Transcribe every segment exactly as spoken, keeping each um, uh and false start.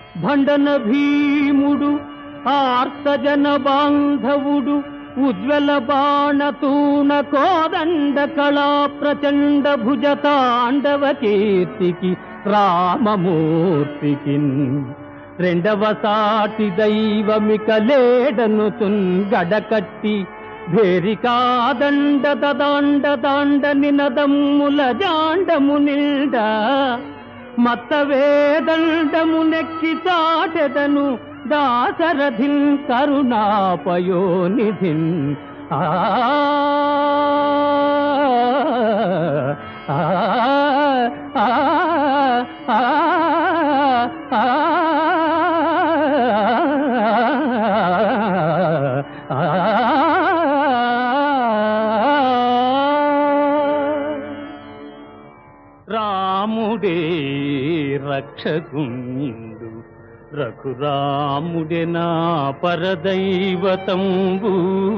భండన భీముడు ఆర్తజన బాంధవుడు ఉజ్వల బాణతూణ కోదండ కళా ప్రచండ భుజ తాండవ కీర్తికి రామమూర్తికి రెండవ సాటి దైవమిక లేడను తుంగడకట్టి భేరికాదండ దాండ దాండ నినదమ్ముల జాండము నిండ మత్త వేదండము నెక్కి చాటెదను దాశరథిన్ కరుణాపయోనిధిన్ ఆ ఆ ఆ ఆ రాముడే రక్షకుండు రఘురాముడే నా పరదైవతంబు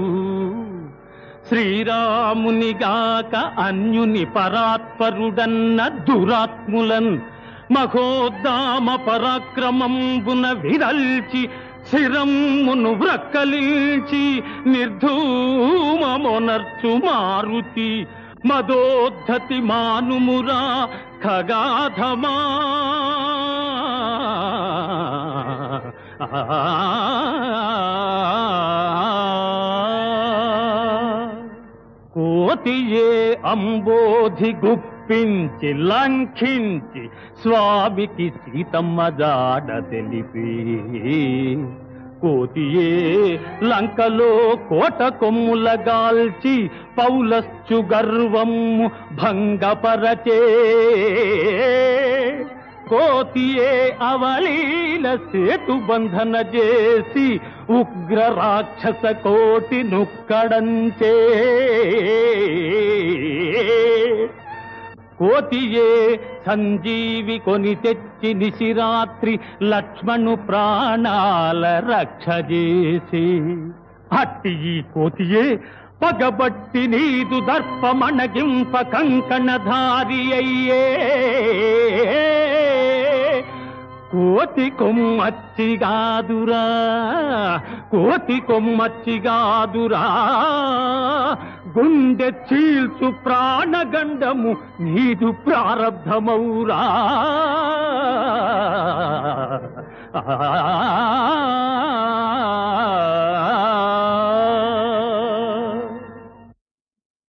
శ్రీరామునిగాక అన్యుని పరాత్పరుడన్న దురాత్ములన్ మహోద్దామ పరాక్రమంబున విరల్చి శిరమ్మును వ్రక్కలించి నిర్ధూమమొనర్చు మారుతి మదోద్ధతి మానుమురా ఖగాధమా కోతియే అంబోధి గుప్పించి లంఘించి స్వామికి సీతమ్మ జాడ తెలిపి కోతియే లంకలో కోట కొమ్ముల గాల్చి పౌలస్సు గర్వము భంగపరచే కోతియే అవలీల సేతు బంధన చేసి ఉగ్ర రాక్షస కోటి నుక్కడంచే కోతియే సంజీవి కొని తెచ్చి నిశిరాత్రి లక్ష్మణు ప్రాణాల రక్ష చేసి అట్టి ఈ కోతియే పగబట్టి నీదు దర్పమణగింప కంకణధారి అయ్యే కోతి కొమ్మచ్చిగాదురా కోతి కొమ్మచ్చిగాదురా గుండె చీల్చు ప్రాణగండము నీదు ప్రారబ్ధమౌరా ఆ